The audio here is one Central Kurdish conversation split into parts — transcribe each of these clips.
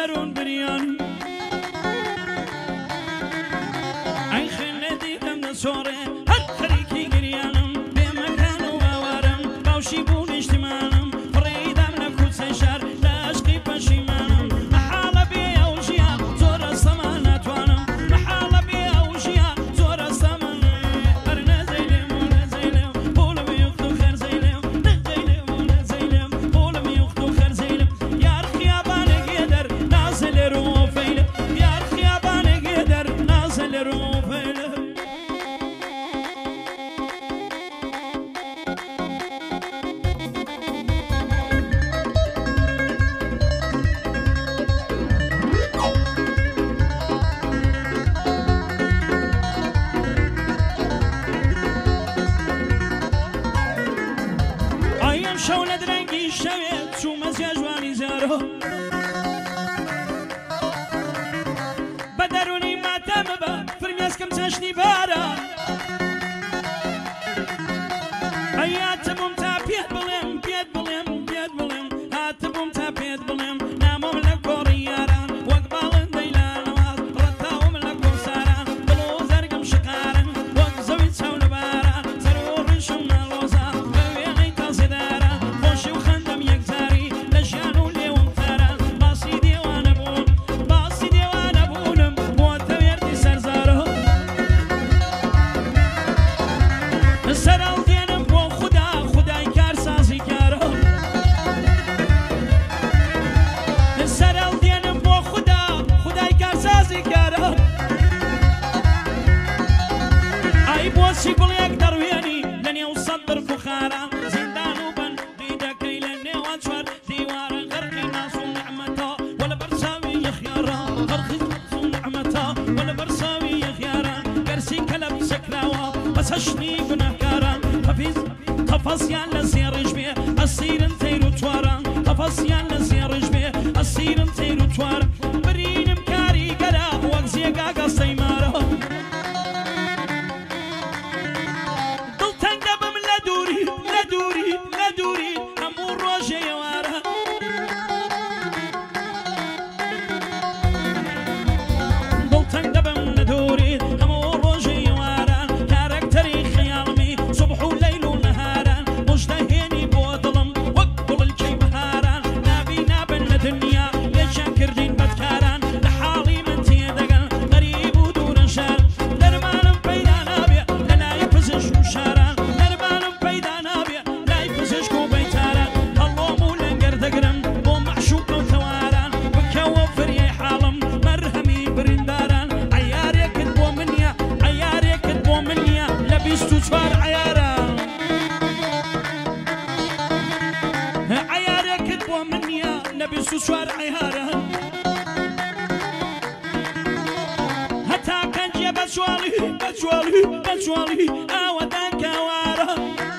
سەرون بریان ئەی خێنە دیدەم دەسۆڕێ هەر خەریکی گریانم بێمەکان و باوارم باوشی بوو نیشتمانم فڕێدام لە کوچە شار لە عەشقی پەشیمانم مەحاڵە بێ ئەو ژیان زۆر ئەستەما ناتوانم مەحاڵە بێ ئەو ژیان زۆر ئەستەما هەر نەزەی لێم و نەزەی لێم پۆلم یوخت و خەرزەی لێم نەزەی لێم و نەزەی لێم پۆلم یوخت و خەرزەی لێم یار خیابانێکی دەر نازە لێر و فەیلە یار خیابانێکی دەر نازە لێر و فەیلە ئایم شەو لە درەنگی شەوێت چوومە جیا جوانی زارۆ بە دەرونی ماتەمە بە فرمێسکەم چەشنی بارە ئەی هاتبووم تا پێت بڵێم پێت بڵێم پێت بڵێم هاتبووم تا پێت بڵێم نامۆم لە گۆڕی یاران وەک باڵندەی لانەواز ڕەتاوم لە گۆساران دڵ و زەرگم شقارن وەک زەوی چاو لە باران سەر و ڕیشم ناڵۆزا بە وێنەی تازێداران خۆشی و خەندەم یەکجاری لە ژیان و لێوم تاران باسی دێوانە بوون باسی دێوانە بوونم بۆتە وێردی سەرزارۆ سەرڵ دێنم بۆ خودا خودای کارسازی کارۆ سەرڵ دێنم بۆ خودا خودای کارسازی کارۆ ئای بۆچی گوڵێک دەڕوێنی لە نێو سەد درک و خاران زیندان و بەندی دەکەی لە نێوان چوار دیوارە غەرقی ناز و نەعمەتە وەلە بەرچاوی یەخیاران غەرقی ناز و نەعمەتە وەلە بەرچاوی یەخیاران گەرسی کەلە سەکراوە بە چەشنی گوناهکاران قەفەسیان لە زێڕش بێ ئەسیرن تەیر و تواران قەفەسیان لە زێڕش بێ ئەسیرن تەیر و تواران برینم کاریگەرە وەک جێگا گەستەی مارە دڵتەنگ دەبم لە دووری لە دووری لە دووری هەموو ڕۆژێ ئێوارە دڵتەنگ دەبم لە دووری هەموو ڕۆژێ ئێواران کارەکتەری خەیاڵمی سوبح و لەیل و نەهاران مژدەهێنی بۆ دڵم وەک گوڵکەی بەهاران نابی نابن لە دنیا لێکیان کردین بەدکاران لە حاڵی من تێدەگەن غەریب و دوورە شار دەرمانم پەیدا نابێ لە لای پزیشک و شاران دەرمانم پەیدا نابێ لای پزیشک و بەیتاران هەڵۆم و لەنگەر دەگرم بۆ مەعشوق و تەواران بکەوە فریای حاڵم مەرهەمی برینداران عەیارێکت بۆ منیە عەیارێکت بۆ منیە لە 24 عەیاران عەیارێکت بۆ منیە لە 24 عەیاران هەتا کەنجێ بەجواڵی بەجواڵی بەجواڵی ئاوەدان کاوارە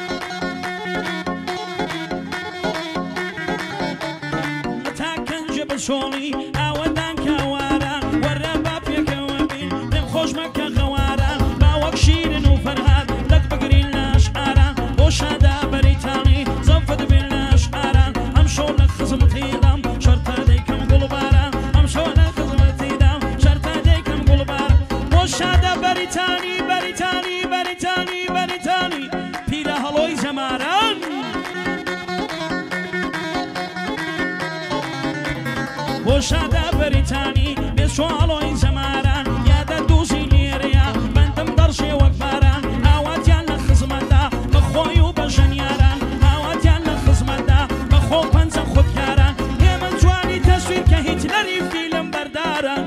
هەتا کەنجێ بەجواڵی ئاوەدان کاواران وەرە با پێکەوە بین دەم خۆش مەکە غەواران باوەک شیرن و فەرهاد دەک بگرین لە ئەشعاران بۆ شادا بەریتانی زەفت بین لە ئەشعاران ئەم شەو لە خزمەتیدام شەرتە دەیکەم گوڵباران ئەم شەو لە خزمەتیدام شەرتە دەیکەم گوڵباران بۆ شادا بەریتانی بەریتانی بەریتانی بەریتانی پیرە هەڵۆی زەماران بۆ شادا بەریتانی بێسوڵۆی زەماران یادە دووزی لێرەیە بەندم دەڕژێ وەک باران ئاواتیان لە خزمەتدا بەخۆی و بە ژەنیاران ئاواتیان لە خزمەتدا بەخۆ پەنجە خودکاران هێمن جوانی تەسویر کە هیتلەری فیلم بەردارە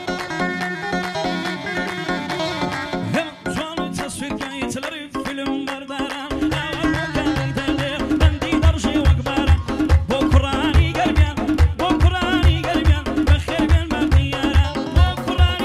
هێمن جوانی تەسویر کە هیتلەری فیلم بەرداران ئاواتیان دەڵێ بەندی دەڕژێ وەک باران بۆ کوڕانی گەرمیان بۆ کوڕانی گەرمیان بەخێر بێن بە قیاران بۆ کوڕانی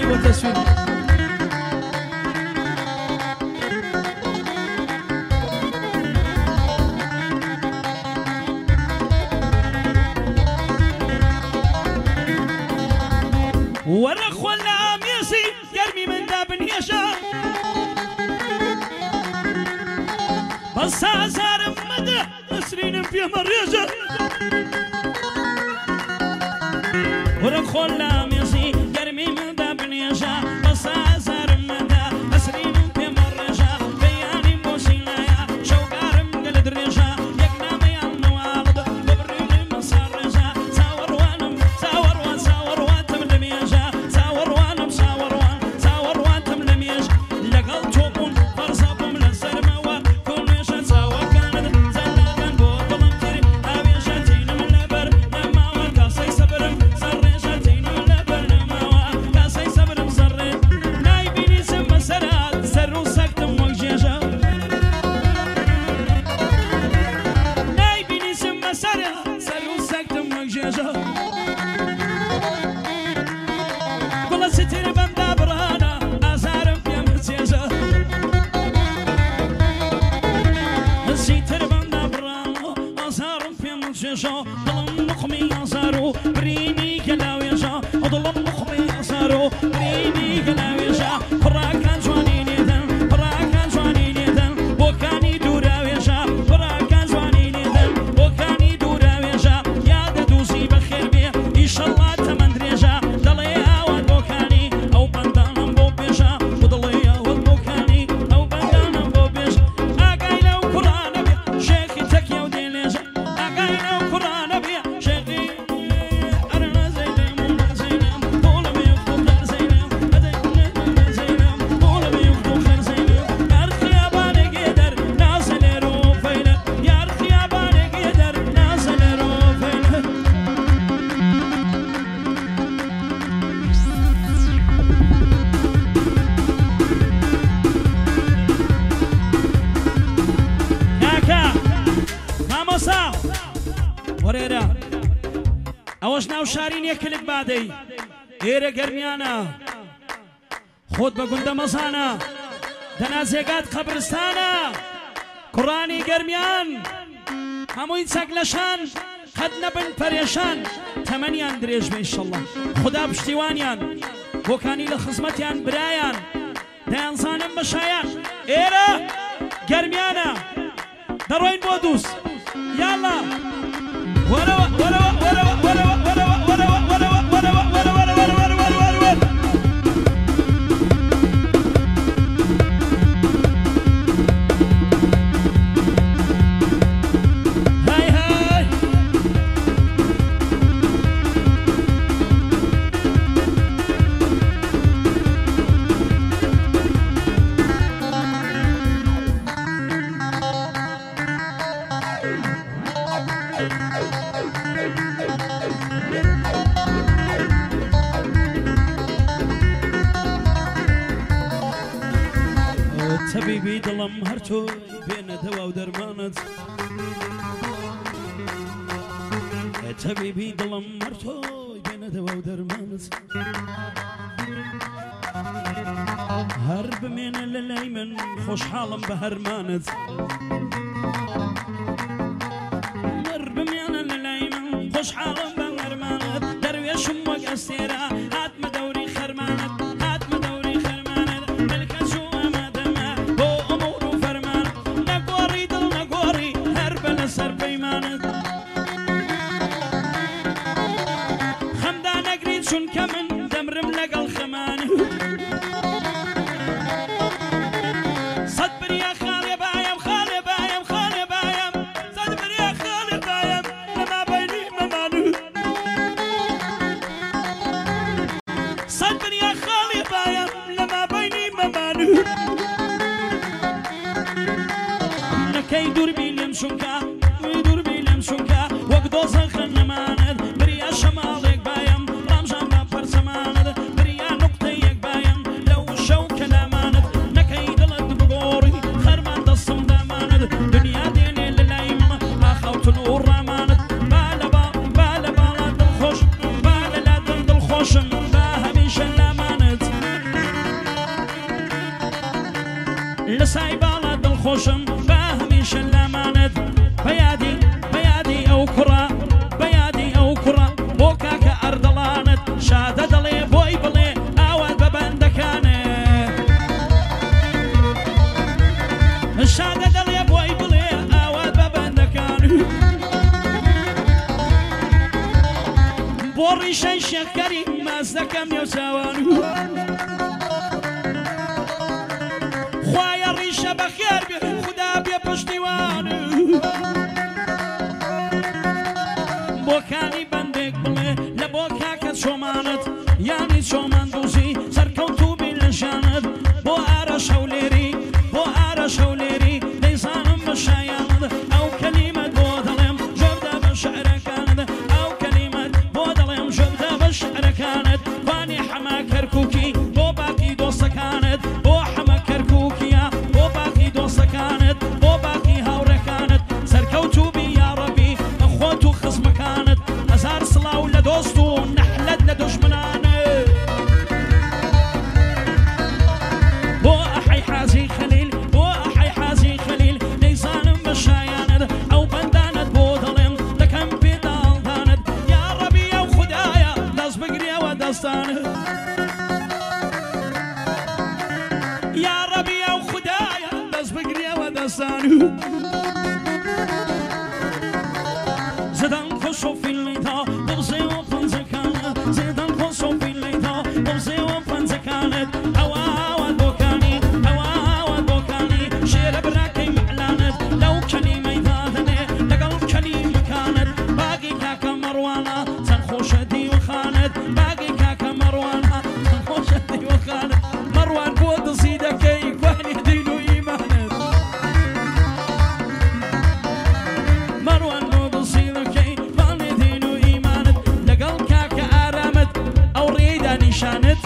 وتسوير ورخ ولا ميسي يرمي من داب يشا بس عزار مدى سنين في مريجة ورخ ولا ميسي يرمي من داب يشا بس عزار مدى سنين في مريجة بياني موسينا يا شوقار مقلد ريجة يقنا ميان نوالد وبريني مصار ريجة ساور وانم ساور وان ساور وان تملم يجا ساور وانم ساور وان ساور وان تملم يجا لقل توبون فرصابهم للسرموا كل يشا ساور كانت زلاقان بوطلم تري هابي شاتين من لبر نماوا كاسي سبرم سري شاتين من لبر نماوا كاسي سبرم سري نايبيني سم سرات سرو سكتم وجيجا نايبيني سم سرات سرو سكتم وجيجا والله ستر بندا برانا أزارم يا مرتيجا ستر بندا برانا أزارم يا مرتيجا ظلم نقمي أزارو بريني كلاويجا ظلم نقمي أزارو بريني كلاويجا براكان جواني نيدن براكان جواني نيدن بوكاني دوراويجا براكان جواني نيدن بوكاني دوراويجا يا دوزي بخير بيه إن شاء الله تمن دريجا دلي أوان بوكاني أو بندانم بوبيجا ودلي أوان بوكاني أو بندانم بوبيجا أقاي لو قرآن بيه شيخي تكيا وديليجا أقاي لو قرآن بيه شيخي أرنا زينم زينم طول بيوكو خير زينم أدينا زينم طول بيوكو خير زينم يارخي أباني قدر نازل روفينا يارخي أباني قدر نازل روفينا كاكا ماموسا وريرا اوش ناو شارين يكلك بعدي ايرا قرميانا خود بقند مصانا دنازيقات قبرستانا قراني قرميان هموين ساقلشان قد نبن فريشان تمنيان دريج ان شاء الله خدا بشتيوانيان بوكاني لخصمتيان برايان ديان صانم مشايان ايرا قرميانا دروين بودوس يلا وروا وروا وروا وروا وروا وروا وروا وروا وروا وروا وروا هاي هاي تبيبي ظلم هرتو بين دوا ودرمانت تبيبي ظلم هرتو بين دوا ودرمانت هرب من الليمن خوش حالم بهرمانت هرب من الليمن خوش حالم بهرمانت درويش امك اسيرة هات مدوري خرمانت هات مدوري خرمانت ملك سر بيمانت خمدان اقريد شون كمن دمرم لقى الخمان صدبر يا خالي بايم خالي بايم خالي بايم صدبر يا خالي بايم لما بيني ممانو صدبر يا خالي بايم لما بيني ممانو لكي دور بيلم شنكا ويدور بيلم شنكا وقدو زخن ماند بريا شمالك بايم رمجان بابر سماند بريا نقطيك بايم لو شو كلاماند نكي دلت بغوري خرمان دصم داماند دنيا ديني للايم ما خوت نور راماند بالا بالا بالا دل خوش بالا لا دل خوش باها بيش اللاماند شێخکەری ماس دەکەم نێو چاوان خوایە ڕیشە بەخێر بێ خودا بێ پشتیوان بۆکانی بەندێک بڵێ لە بۆ کاکە چۆمانت یانی چۆمان دووزی سەرکەوتوبی لە ژانت بۆ ئارە شەولێری بۆ ئارە شەولێری دەیزانم بە شایانت ئەو کەلیمەت بۆ دەڵێم ژۆبدا بە شعرەکانت ئەو کەلیمەت بۆ دەڵێم ژۆبدا بە شعرەکانت وانی حەما کەرکووکی بۆ باقی دۆستەکانت بۆ حەما کەرکووکیە بۆ باقی دۆستەکانت بۆ باقی هاوڕێکانت سەرکەوتوبی یاڕەبی بە خۆت و خزمەکانت هەزار سڵاو لە دۆست و نەحلەت لە دژمنانت بۆ ئەحەی حازی خەلیل بۆ ئەحەی حازی خەلیل دەیزانم بە شایانت ئەو بەندانت بۆ دەڵێم دەکەم پێداڵدانت یا ڕەبی ئەو خودایە دەست بگرێەوە دەستانت یا ڕەبی ئەو خودایە دەست بگرێەوە دەستانت زدان خوشو فیلیتا بغزی و پنزکانت زدان خوشو فیلیتا بغزی و پنزکانت هوا هوا دوکانی هوا هوا دوکانی شیر براکی معلانت لو کلیمه دادنه لقل کلیمه کانت باقی کاکا مروانا زن خوش دی و خانت باقی کاکا مروانا زن خوش دی و خانت مروان بود زیدکی کوهنی دین و ایمانت مروان بود زیدکی کوهنی دین و ایمانت لقل کاکا آرامت او ریدا نشانت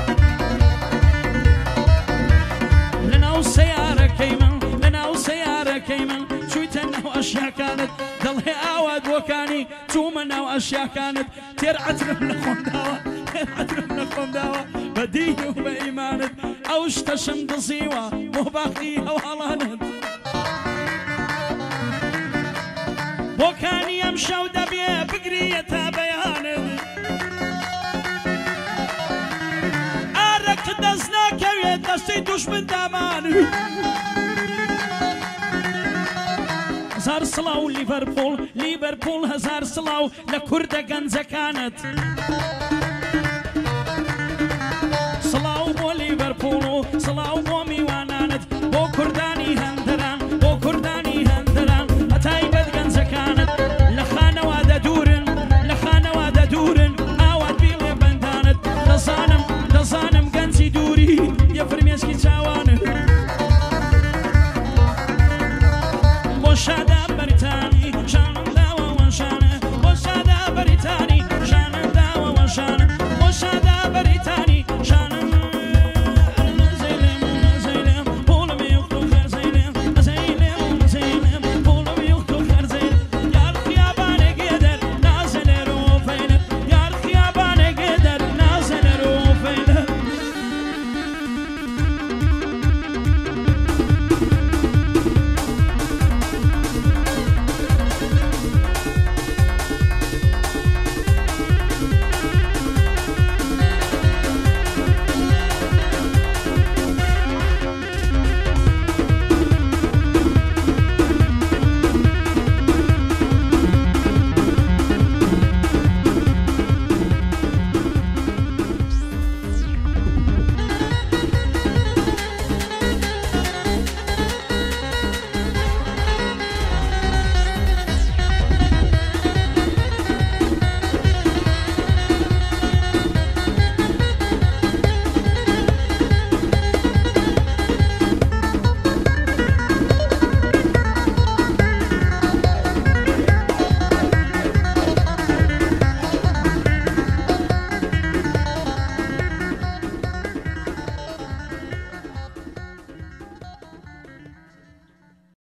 لناو سيارەکەی من لەناو سەیارەکەی من چوویتە ناو ئەشیاکانت دڵێ ئاوات بۆکانی چوومە ناو ئەشیاکانت تێر عەترم لە خۆم داوە تێر عەترم لە خۆم داوە بە دین و بە ئیمانت ئەو شتەشم دزیوە بۆ باقی هەواڵانت بۆکانی ئەم شەو دەبێ بگریە تا بەیانت ئارەکە دەست ناکەوێت دەستی دوژمن دامان هەزار سڵاو لیڤەرپۆڵ لیڤەرپۆڵ هەزار سڵاو لە کوردە گەنجەکانت